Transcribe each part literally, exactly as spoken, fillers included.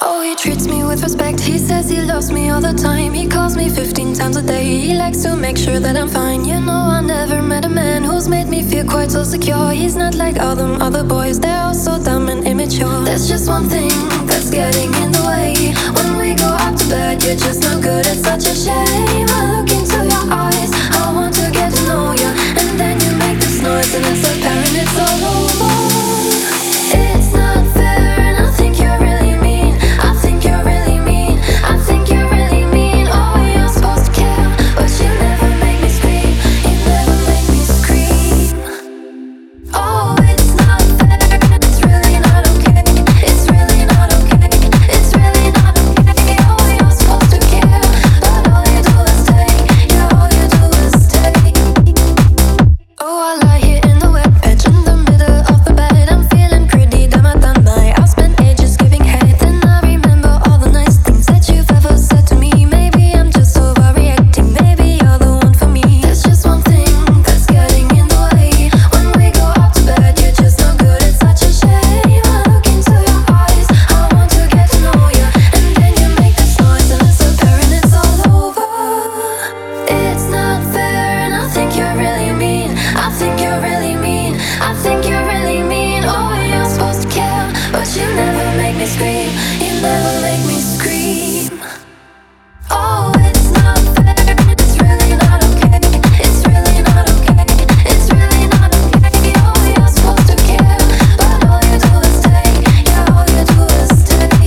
Oh, he treats me with respect. He says he loves me all the time. He calls me fifteen times a day. He likes to make sure that I'm fine. You know, I never met a man who's made me feel quite so secure. He's not like all them other boys. They're all so dumb and immature. There's just one thing that's getting in the way. When we go out to bed, you're just no good. It's such a shame. I look into your eyes. I want to get to know you. And then you make this noise and it's apparent it's all over. It's not fair and I think you're really mean. I think you're really mean. I think you're really mean. Oh, you're supposed to care, but you never make me scream. You never make me scream. Oh, it's not fair and it's really not okay. It's really not okay. It's really not okay. Oh, you're supposed to care, but all you do is take. Yeah, all you do is take. Oh, I lie here in the wet patch in the middle of the bed. I'm feeling pretty damn I done by. I've spent ages giving head, and I remember all the nice things that you've ever said to me. Maybe I'm just overreacting. Maybe you're the one for me. There's just one thing that's getting in the way. When we go out to bed, you're just no good. It's such a shame. I look into your eyes. I want to get to know you, and then you make this noise, and it's apparent it's all over. It's not fair, and I think you're really mean. I think you're really mean. I think you're really mean. Oh, you're supposed to care, but you never make me scream. You never make me scream. Oh, it's not fair. It's really not okay. It's really not okay. It's really not okay. Oh, you're supposed to care, but all you do is take. Yeah, all you do is take.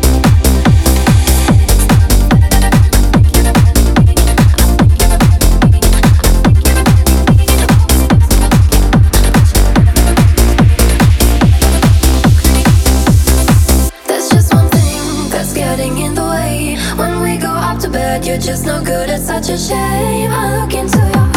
There's just one thing that's getting in the way. When we go out to bed, you're just no good. It's such a shame. I look into your